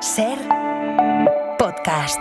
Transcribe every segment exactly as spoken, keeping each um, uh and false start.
Ser podcast.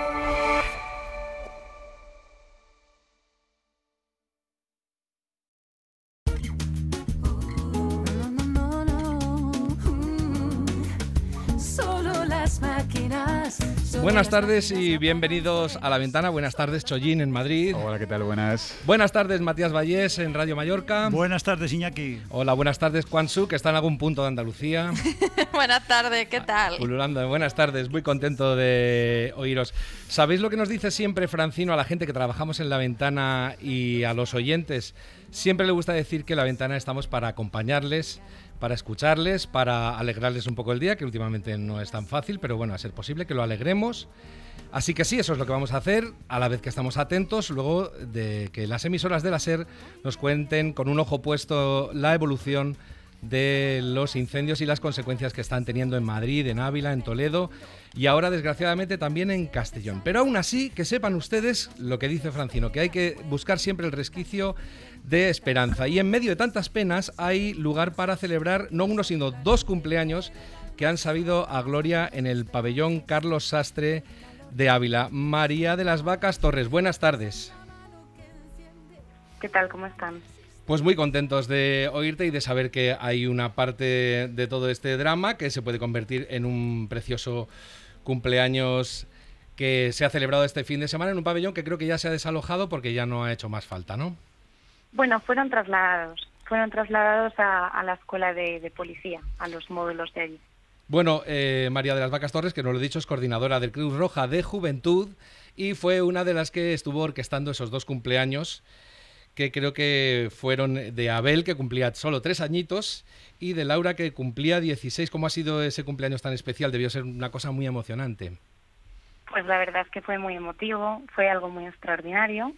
Buenas tardes y bienvenidos a La Ventana. Buenas tardes, Chollín, en Madrid. Hola, ¿qué tal? Buenas. Buenas tardes, Matías Vallés, en Radio Mallorca. Buenas tardes, Iñaki. Hola, buenas tardes, Quan Su, que está en algún punto de Andalucía. Buenas tardes, ¿qué tal? Pululando. Buenas tardes, muy contento de oíros. ¿Sabéis lo que nos dice siempre Francino a la gente que trabajamos en La Ventana y a los oyentes? Siempre le gusta decir que La Ventana estamos para acompañarles, para escucharles, para alegrarles un poco el día, que últimamente no es tan fácil, pero bueno, a ser posible que lo alegremos. Así que sí, eso es lo que vamos a hacer, a la vez que estamos atentos luego de que las emisoras de la SER nos cuenten con un ojo puesto la evolución de los incendios y las consecuencias que están teniendo en Madrid, en Ávila, en Toledo y ahora desgraciadamente también en Castellón. Pero aún así, que sepan ustedes lo que dice Francino, que hay que buscar siempre el resquicio de esperanza. Y en medio de tantas penas hay lugar para celebrar no uno sino dos cumpleaños que han sabido a gloria en el pabellón Carlos Sastre de Ávila. María de las Vacas Torres, buenas tardes. ¿Qué tal? ¿Cómo están? Pues muy contentos de oírte y de saber que hay una parte de todo este drama que se puede convertir en un precioso cumpleaños que se ha celebrado este fin de semana en un pabellón que creo que ya se ha desalojado porque ya no ha hecho más falta, ¿no? Bueno, fueron trasladados, fueron trasladados a, a la escuela de, de policía, a los módulos de allí. Bueno, eh, María de las Vacas Torres, que nos lo he dicho, es coordinadora del Cruz Roja de Juventud y fue una de las que estuvo orquestando esos dos cumpleaños que creo que fueron de Abel, que cumplía solo tres añitos, y de Laura, que cumplía dieciséis. ¿Cómo ha sido ese cumpleaños tan especial? Debió ser una cosa muy emocionante. Pues la verdad es que fue muy emotivo, fue algo muy extraordinario.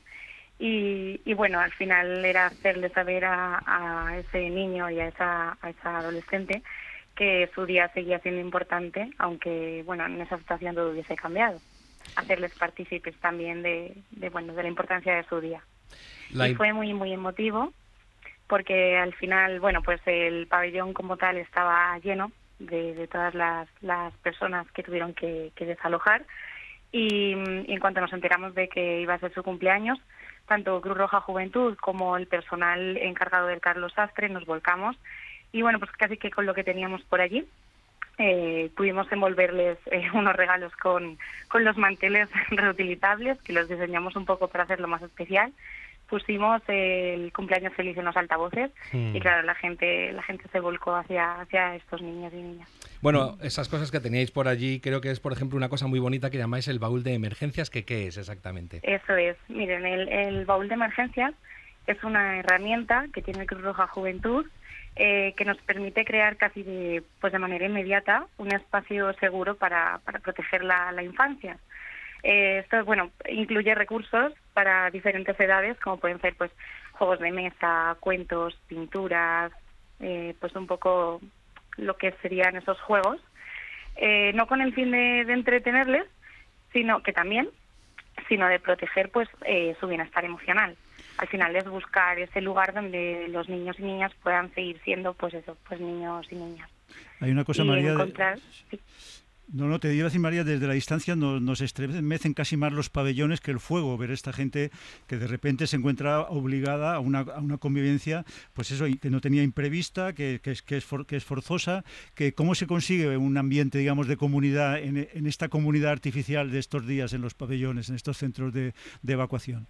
Y, y bueno, al final era hacerle saber a, a ese niño y a esa, a esa adolescente que su día seguía siendo importante, aunque bueno, en esa situación todo hubiese cambiado. Hacerles partícipes también de, de, bueno, de la importancia de su día. La... Y fue muy, muy emotivo, porque al final, bueno, pues el pabellón como tal estaba lleno de, de todas las, las personas que tuvieron que, que desalojar. Y, y en cuanto nos enteramos de que iba a ser su cumpleaños, tanto Cruz Roja Juventud como el personal encargado del Carlos Sastre nos volcamos y bueno, pues casi que con lo que teníamos por allí eh, pudimos envolverles eh, unos regalos con, con los manteles reutilizables que los diseñamos un poco para hacerlo más especial. Pusimos el cumpleaños feliz en los altavoces mm. y claro, la gente la gente se volcó hacia, hacia estos niños y niñas. Bueno, esas cosas que teníais por allí, creo que es, por ejemplo, una cosa muy bonita que llamáis el baúl de emergencias, que ¿qué es exactamente? Eso es. Miren, el, el baúl de emergencias es una herramienta que tiene Cruz Roja Juventud eh, que nos permite crear casi de, pues de manera inmediata un espacio seguro para, para proteger la, la infancia. Eh, esto, bueno, incluye recursos para diferentes edades, como pueden ser, pues, juegos de mesa, cuentos, pinturas, eh, pues un poco lo que serían esos juegos, eh, no con el fin de, de entretenerles, sino que también, sino de proteger, pues, eh, su bienestar emocional. Al final es buscar ese lugar donde los niños y niñas puedan seguir siendo, pues eso, pues niños y niñas. Hay una cosa, y María. Encontrar... De... Sí. No, no, te iba a decir, María, desde la distancia nos, nos estremecen casi más los pabellones que el fuego, ver esta gente que de repente se encuentra obligada a una, a una convivencia, pues eso, que no tenía imprevista, que, que, es, que, es, for, que es forzosa, que cómo se consigue un ambiente, digamos, de comunidad en, en esta comunidad artificial de estos días en los pabellones, en estos centros de, de evacuación.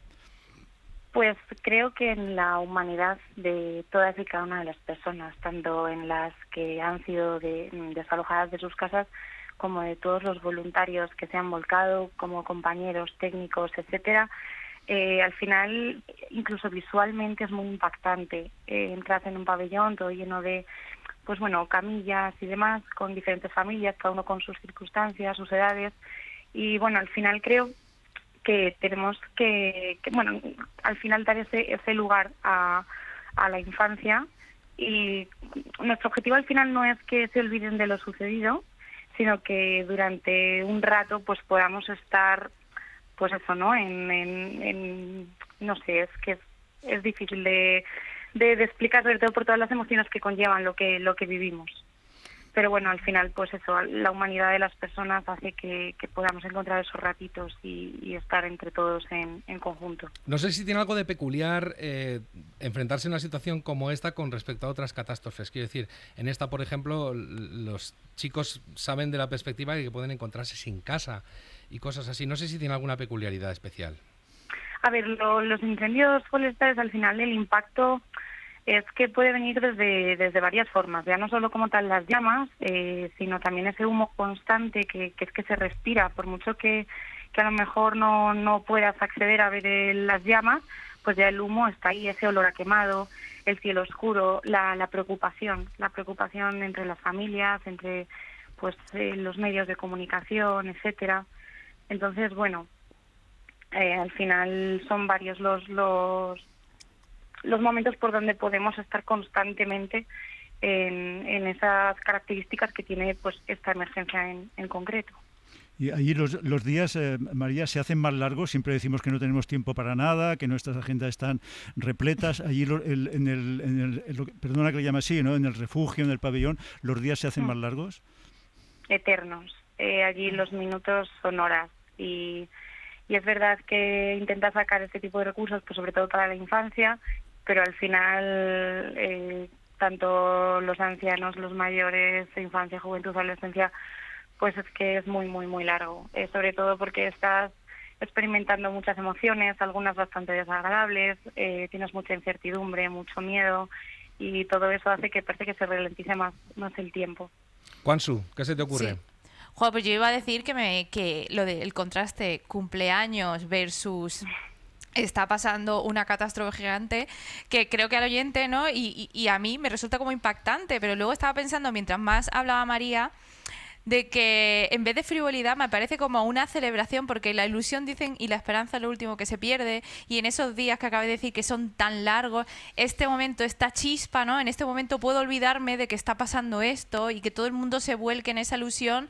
Pues creo que en la humanidad de todas y cada una de las personas, tanto en las que han sido de, desalojadas de sus casas, como de todos los voluntarios que se han volcado, como compañeros técnicos, etcétera, eh, al final, incluso visualmente es muy impactante. Eh, entras en un pabellón todo lleno de, pues bueno, camillas y demás, con diferentes familias, cada uno con sus circunstancias, sus edades, y bueno, al final creo que tenemos que, que bueno, al final dar ese, ese lugar a, a la infancia, y nuestro objetivo al final no es que se olviden de lo sucedido, sino que durante un rato pues podamos estar, pues eso, ¿no? En, en, en no sé, es que es, es difícil de, de, de explicar, sobre todo por todas las emociones que conllevan lo que lo que vivimos. pero bueno, al final, pues eso, la humanidad de las personas hace que, que podamos encontrar esos ratitos y, y estar entre todos en, en conjunto. No sé si tiene algo de peculiar eh, enfrentarse a una situación como esta con respecto a otras catástrofes. Quiero decir, en esta, por ejemplo, los chicos saben de la perspectiva de que pueden encontrarse sin casa y cosas así. No sé si tiene alguna peculiaridad especial. A ver, lo, los incendios forestales, al final el impacto es que puede venir desde, desde varias formas, ya no solo como tal las llamas, eh, sino también ese humo constante que, que es que se respira, por mucho que, que a lo mejor no, no puedas acceder a ver el, las llamas, pues ya el humo está ahí, ese olor a quemado, el cielo oscuro, la, la preocupación, la preocupación entre las familias, entre pues eh, los medios de comunicación, etcétera. Entonces, bueno, eh, al final son varios los los los momentos por donde podemos estar constantemente en, en esas características que tiene pues esta emergencia en, en concreto. Y allí los, los días, eh, María, se hacen más largos. Siempre decimos que no tenemos tiempo para nada, que nuestras agendas están repletas. Allí lo, el, en el, en el, en lo, perdona que le llame así, ¿no? En el refugio, en el pabellón, ¿los días se hacen mm. más largos? Eternos. Eh, allí los minutos son horas y, y es verdad que intenta sacar este tipo de recursos, pues sobre todo para la infancia, pero al final eh, tanto los ancianos, los mayores, infancia, juventud, adolescencia, pues es que es muy, muy, muy largo. Eh, sobre todo porque estás experimentando muchas emociones, algunas bastante desagradables, eh, tienes mucha incertidumbre, mucho miedo, y todo eso hace que parece que se ralentice más, más el tiempo. Juansu, ¿qué se te ocurre? Sí. Joder, pues yo iba a decir que, me, que lo del contraste cumpleaños versus... está pasando una catástrofe gigante que creo que al oyente, ¿no? Y, y, y a mí me resulta como impactante, pero luego estaba pensando, mientras más hablaba María, de que en vez de frivolidad me parece como una celebración, porque la ilusión, dicen, y la esperanza es lo último que se pierde, y en esos días que acabé de decir que son tan largos, este momento, esta chispa, ¿no? En este momento puedo olvidarme de que está pasando esto y que todo el mundo se vuelque en esa ilusión.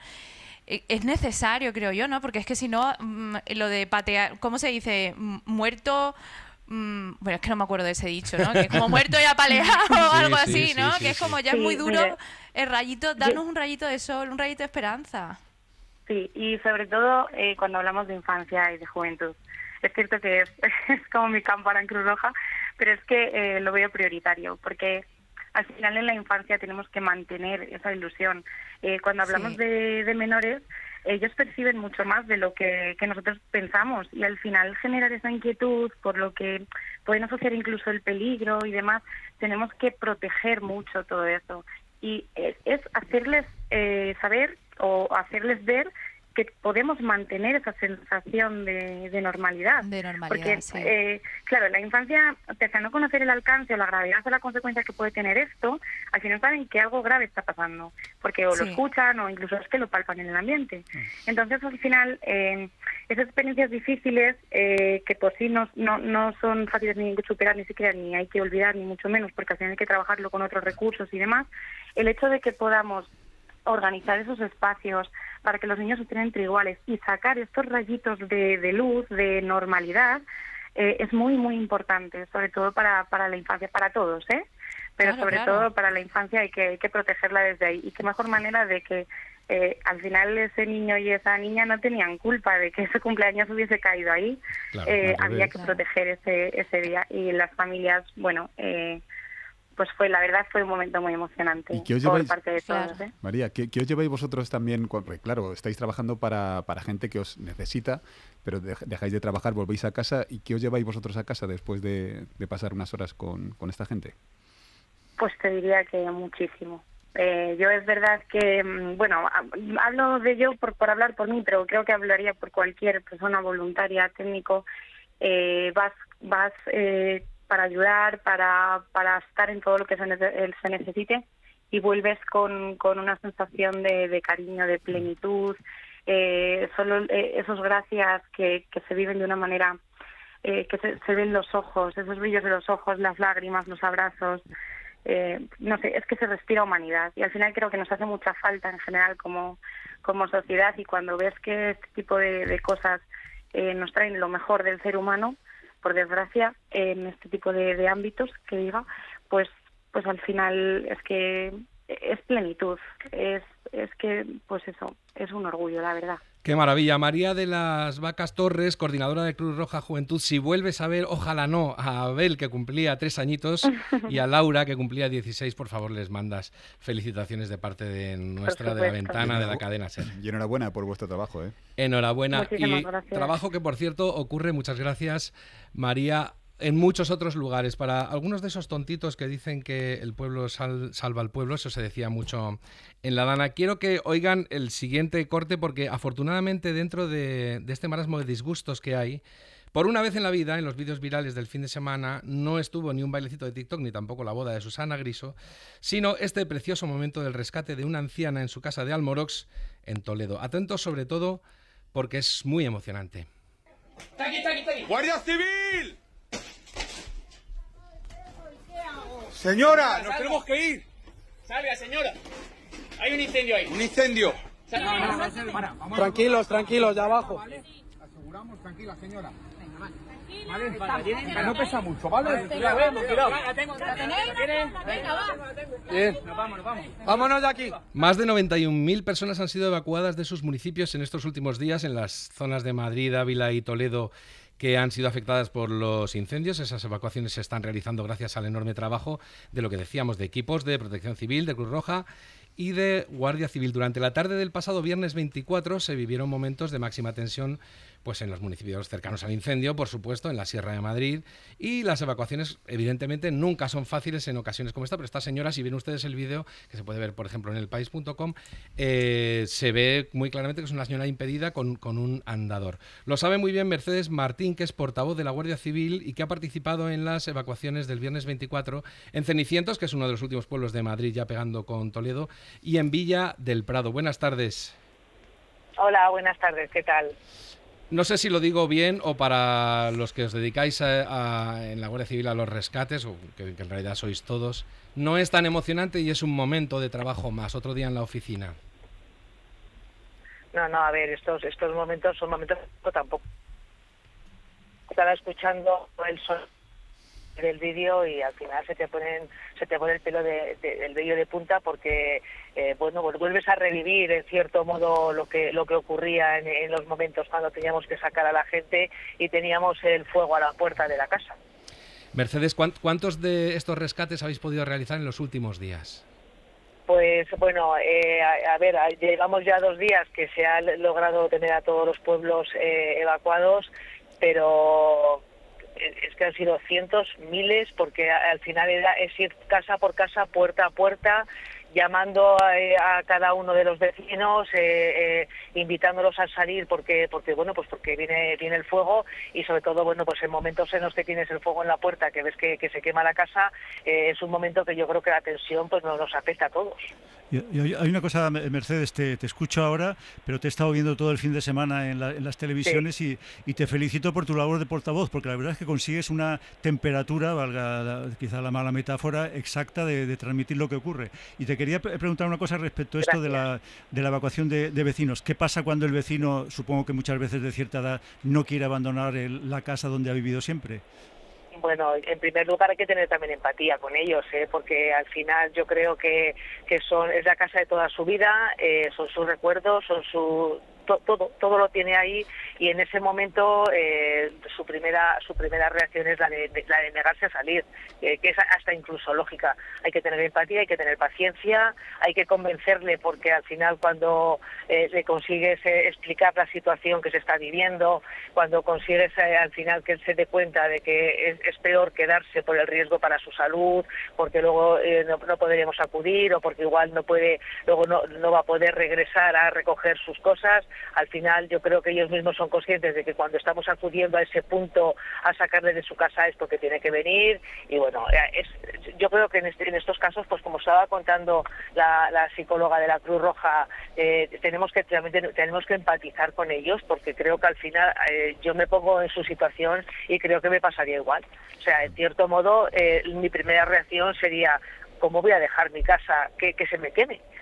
Es necesario, creo yo, ¿no? Porque es que si no, mmm, lo de patear, ¿cómo se dice? Muerto... Mmm, bueno, es que no me acuerdo de ese dicho, ¿no? Que es como muerto y apaleado o sí, algo sí, así, ¿no? Sí, sí, que es como ya sí. es muy duro sí, el rayito, darnos un rayito de sol, un rayito de esperanza. Sí, y sobre todo eh, cuando hablamos de infancia y de juventud. Es cierto que es, es como mi cámpara en Cruz Roja, pero es que eh, lo veo prioritario, porque al final en la infancia tenemos que mantener esa ilusión. Eh, cuando hablamos sí. de, de menores, ellos perciben mucho más de lo que, que nosotros pensamos, y al final generar esa inquietud por lo que pueden asociar incluso el peligro y demás, tenemos que proteger mucho todo eso. Y es, es hacerles eh, saber o hacerles ver que podemos mantener esa sensación de, de normalidad. De normalidad, porque, sí. eh, claro, la infancia, pese a no conocer el alcance o la gravedad o la consecuencia que puede tener esto, al final saben que algo grave está pasando, porque o sí. lo escuchan o incluso es que lo palpan en el ambiente. Entonces, al final, eh, esas experiencias difíciles, eh, que por sí no, no, no son fáciles ni de superar, ni siquiera ni hay que olvidar, ni mucho menos, porque al final hay que trabajarlo con otros recursos y demás, el hecho de que podamos organizar esos espacios para que los niños estén entre iguales y sacar estos rayitos de, de luz, de normalidad, eh, es muy, muy importante, sobre todo para, para la infancia, para todos, ¿eh? Pero claro, sobre claro. todo para la infancia hay que, hay que protegerla desde ahí. Y qué mejor manera de que eh, al final ese niño y esa niña no tenían culpa de que ese cumpleaños hubiese caído ahí. Claro, eh, había que claro. proteger ese, ese día. Y las familias, bueno... Eh, pues fue, la verdad, fue un momento muy emocionante ¿Y qué os lleváis, por parte de claro. todos, ¿eh? María, ¿qué, qué os lleváis vosotros también? Porque, claro, estáis trabajando para, para gente que os necesita, pero dejáis de trabajar, volvéis a casa, ¿y qué os lleváis vosotros a casa después de, de pasar unas horas con, con esta gente? Pues te diría que muchísimo. Eh, yo es verdad que, bueno, hablo de yo por, por hablar por mí, pero creo que hablaría por cualquier persona voluntaria, técnico. Eh, vas, vas eh, para ayudar, para, para estar en todo lo que se, ne- se necesite, y vuelves con, con una sensación de, de cariño, de plenitud, eh, solo eh, esos gracias que, que se viven de una manera, eh, que se, se ven los ojos, esos brillos de los ojos, las lágrimas, los abrazos, eh, no sé, es que se respira humanidad, y al final creo que nos hace mucha falta en general como, como sociedad, y cuando ves que este tipo de, de cosas eh, nos traen lo mejor del ser humano, por desgracia, en este tipo de, de ámbitos, que diga, pues pues al final es que es plenitud, es, es que, pues eso, es un orgullo, la verdad. Qué maravilla. María de las Vacas Torres, coordinadora de Cruz Roja Juventud, si vuelves a ver, ojalá no, a Abel, que cumplía tres añitos, y a Laura, que cumplía dieciséis, por favor, les mandas felicitaciones de parte de nuestra, de La Ventana, de la cadena SER. Y enhorabuena por vuestro trabajo, ¿eh? Enhorabuena. Muchísimas Y gracias. trabajo que, por cierto, ocurre, muchas gracias, María, en muchos otros lugares. Para algunos de esos tontitos que dicen que el pueblo sal, salva al pueblo, eso se decía mucho en La Dana. Quiero que oigan el siguiente corte porque afortunadamente dentro de, de este marasmo de disgustos que hay, por una vez en la vida, en los vídeos virales del fin de semana, no estuvo ni un bailecito de TikTok ni tampoco la boda de Susana Griso, sino este precioso momento del rescate de una anciana en su casa de Almorox, en Toledo. Atentos sobre todo porque es muy emocionante. Está aquí, está aquí, está aquí. ¡Guardia Civil! Señora, nos Salga. tenemos que ir. Salga, señora. Hay un incendio ahí. Un incendio. Salga. Tranquilos, tranquilos, de abajo. Aseguramos, tranquila, señora. Vale, vale, no pesa mucho, ¿vale? Cuidado, eh, cuidado. La tengo, la tengo. ¿La tienes? Venga, va. Bien. Nos vamos, nos vamos. Vámonos de aquí. Más de noventa y un mil personas han sido evacuadas de sus municipios en estos últimos días en las zonas de Madrid, Ávila y Toledo que han sido afectadas por los incendios. Esas evacuaciones se están realizando gracias al enorme trabajo de lo que decíamos, de equipos de Protección Civil, de Cruz Roja y de Guardia Civil. Durante la tarde del pasado viernes veinticuatro se vivieron momentos de máxima tensión pues en los municipios cercanos al incendio, por supuesto, en la Sierra de Madrid, y las evacuaciones evidentemente nunca son fáciles en ocasiones como esta, pero esta señora, si ven ustedes el vídeo, que se puede ver por ejemplo en elpaís punto com, eh, se ve muy claramente que es una señora impedida con, con un andador. Lo sabe muy bien Mercedes Martín, que es portavoz de la Guardia Civil y que ha participado en las evacuaciones del viernes veinticuatro en Cenicientos, que es uno de los últimos pueblos de Madrid ya pegando con Toledo, y en Villa del Prado. Buenas tardes. Hola, buenas tardes, ¿qué tal? No sé si lo digo bien o para los que os dedicáis a, a, en la Guardia Civil a los rescates, o que, que en realidad sois todos, no es tan emocionante y es un momento de trabajo más, otro día en la oficina. No, no, a ver, estos estos momentos son momentos tampoco. Estaba escuchando el sonido del vídeo y al final se te ponen se te pone el pelo de, de, del vello de punta porque eh, bueno, vuelves a revivir en cierto modo lo que lo que ocurría en, en los momentos cuando teníamos que sacar a la gente y teníamos el fuego a la puerta de la casa. Mercedes, ¿cuántos de estos rescates habéis podido realizar en los últimos días? Pues bueno, eh, a, a ver, llevamos ya dos días que se ha logrado tener a todos los pueblos eh, evacuados, pero es que han sido cientos, miles, porque al final era, es ir casa por casa, puerta a puerta, llamando a, a cada uno de los vecinos, eh, eh, invitándolos a salir porque porque bueno pues porque viene viene el fuego y sobre todo bueno pues en momentos en los que tienes el fuego en la puerta, que ves que, que se quema la casa, eh, es un momento que yo creo que la tensión pues nos, nos afecta a todos. Y, y hay una cosa, Mercedes, te, te escucho ahora, pero te he estado viendo todo el fin de semana en, la, en las televisiones, sí. y, y te felicito por tu labor de portavoz, porque la verdad es que consigues una temperatura, valga la, quizá la mala metáfora, exacta de, de transmitir lo que ocurre. Y te quería preguntar una cosa respecto a esto de la, de la evacuación de, de vecinos. ¿Qué pasa cuando el vecino, supongo que muchas veces de cierta edad, no quiere abandonar el, la casa donde ha vivido siempre? Bueno, en primer lugar hay que tener también empatía con ellos, ¿eh? Porque al final yo creo que, que son es la casa de toda su vida, eh, son sus recuerdos, son su to, todo todo lo tiene ahí, y en ese momento eh, su primera su primera reacción es la de, de la de negarse a salir, eh, que es hasta incluso lógica. Hay que tener empatía, hay que tener paciencia, hay que convencerle, porque al final cuando eh, le consigues eh, explicar la situación que se está viviendo, cuando consigues eh, al final que él se dé cuenta de que es, es peor quedarse por el riesgo para su salud, porque luego eh, no, no podremos acudir, o porque igual no puede, luego no, no va a poder regresar a recoger sus cosas. Al final yo creo que ellos mismos son conscientes de que cuando estamos acudiendo a ese punto a sacarle de su casa es porque tiene que venir, y bueno, es, yo creo que en, este, en estos casos, pues como estaba contando la, la psicóloga de la Cruz Roja, eh, tenemos que tenemos que empatizar con ellos, porque creo que al final eh, yo me pongo en su situación y creo que me pasaría igual. O sea, en cierto modo, eh, mi primera reacción sería: ¿cómo voy a dejar mi casa que, que se me queme?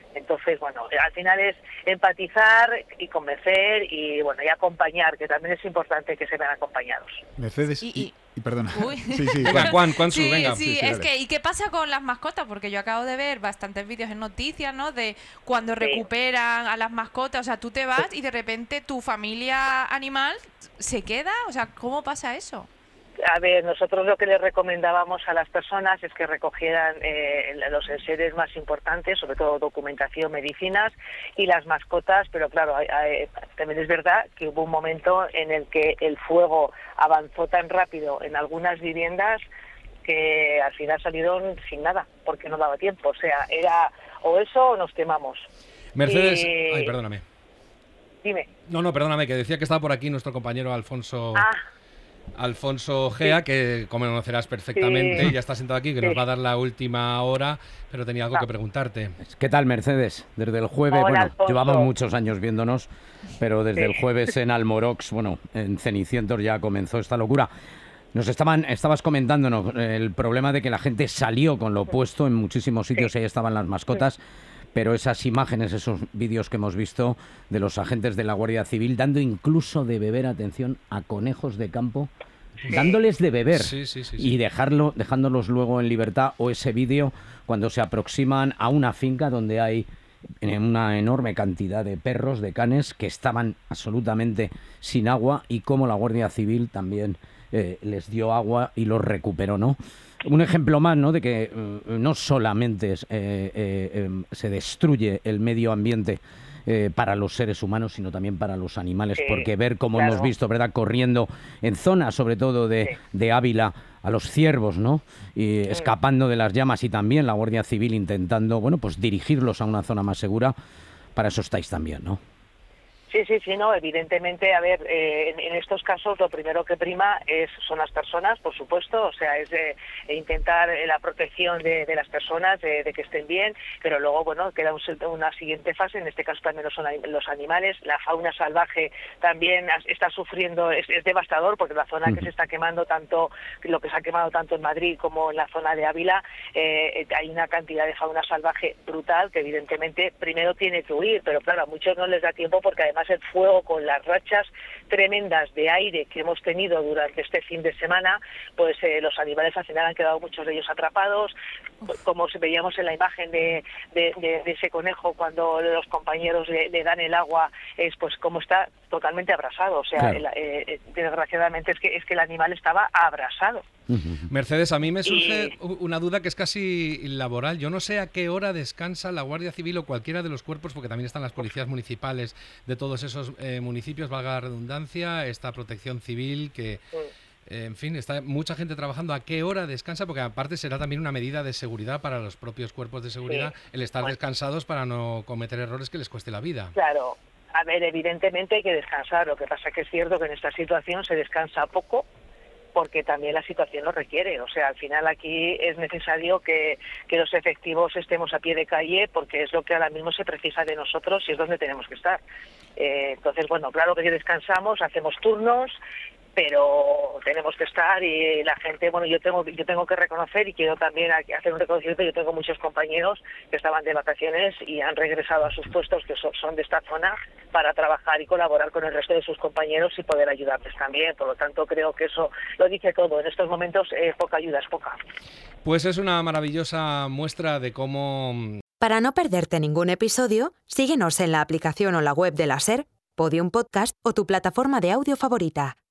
Entonces, bueno, al final es empatizar y convencer y, bueno, y acompañar, que también es importante que se vean acompañados. Mercedes, Y- y, y- y perdona. Uy. Sí, sí, Venga, Juan, Juan Su, Sí, venga. sí, Sí, sí, es dale. que, ¿y qué pasa con las mascotas? Porque yo acabo de ver bastantes vídeos en noticias, ¿no? De cuando Sí. recuperan a las mascotas, o sea, tú te vas y de repente tu familia animal se queda, o sea, ¿cómo pasa eso? A ver, nosotros lo que les recomendábamos a las personas es que recogieran eh, los enseres más importantes, sobre todo documentación, medicinas y las mascotas, pero claro, hay- hay- también es verdad que hubo un momento en el que el fuego avanzó tan rápido en algunas viviendas que al final salieron sin nada, porque no daba tiempo. O sea, era o eso o nos quemamos. Mercedes, Y- ay, perdóname. Dime. No, no, perdóname, que decía que estaba por aquí nuestro compañero Alfonso... Ah, Alfonso Gea, que conocerás perfectamente, Sí. ya está sentado aquí, que Sí. nos va a dar la última hora, pero tenía algo Ah. que preguntarte. ¿Qué tal, Mercedes? Desde el jueves, Hola, bueno, Alfonso. llevamos muchos años viéndonos, pero desde Sí. el jueves en Almorox, bueno, en Cenicientos ya comenzó esta locura. Nos estaban, estabas comentándonos el problema de que la gente salió con lo puesto en muchísimos sitios, Sí. ahí estaban las mascotas, pero esas imágenes, esos vídeos que hemos visto de los agentes de la Guardia Civil dando incluso de beber, atención, a conejos de campo, dándoles de beber Sí, sí, sí, y sí. dejarlo, dejándolos luego en libertad, o ese vídeo cuando se aproximan a una finca donde hay una enorme cantidad de perros, de canes que estaban absolutamente sin agua y cómo la Guardia Civil también eh, les dio agua y los recuperó, ¿no? Un ejemplo más, ¿no?, de que eh, no solamente es, eh, eh, eh, se destruye el medio ambiente eh, para los seres humanos, sino también para los animales, Sí, porque ver cómo claro. hemos visto, ¿verdad?, corriendo en zonas, sobre todo de, Sí. de Ávila, a los ciervos, ¿no?, y escapando de las llamas, y también la Guardia Civil intentando, bueno, pues dirigirlos a una zona más segura. Para eso estáis también, ¿no? Sí, sí, sí, no, evidentemente, a ver, eh, en, en estos casos lo primero que prima es son las personas, por supuesto, o sea, es eh, intentar eh, la protección de, de las personas, de, de que estén bien, pero luego, bueno, queda un, una siguiente fase, en este caso también los, son los animales, la fauna salvaje también está sufriendo, es, es devastador, porque la zona que se está quemando tanto, lo que se ha quemado tanto en Madrid como en la zona de Ávila, eh, hay una cantidad de fauna salvaje brutal que evidentemente primero tiene que huir, pero claro, a muchos no les da tiempo porque además el fuego con las rachas tremendas de aire que hemos tenido durante este fin de semana, pues eh, los animales al final han quedado muchos de ellos atrapados, como veíamos en la imagen de, de, de, de ese conejo cuando los compañeros le, le dan el agua, es pues como está totalmente abrasado, o sea, Claro. el, eh, desgraciadamente es que es que el animal estaba abrasado. Mercedes, a mí me surge Y- u- una duda que es casi laboral. Yo no sé a qué hora descansa la Guardia Civil o cualquiera de los cuerpos, porque también están las policías municipales de todos esos eh, municipios, valga la redundancia, esta protección civil que... eh, En fin, está mucha gente trabajando. ¿A qué hora descansa? Porque aparte será también una medida de seguridad para los propios cuerpos de seguridad Sí. el estar Bueno. descansados para no cometer errores que les cueste la vida. Claro, a ver, evidentemente hay que descansar, lo que pasa que es cierto que en esta situación se descansa poco, porque también la situación lo requiere. O sea, al final aquí es necesario que, que los efectivos estemos a pie de calle, porque es lo que ahora mismo se precisa de nosotros y es donde tenemos que estar. Eh, entonces, bueno, claro que descansamos, hacemos turnos, pero tenemos que estar y la gente, bueno, yo tengo yo tengo que reconocer y quiero también aquí hacer un reconocimiento. Yo tengo muchos compañeros que estaban de vacaciones y han regresado a sus puestos, que son, son de esta zona, para trabajar y colaborar con el resto de sus compañeros y poder ayudarles también. Por lo tanto, creo que eso lo dice todo. En estos momentos, eh, poca ayuda es poca. Pues es una maravillosa muestra de cómo... Para no perderte ningún episodio, síguenos en la aplicación o la web de la SER, Podium Podcast o tu plataforma de audio favorita.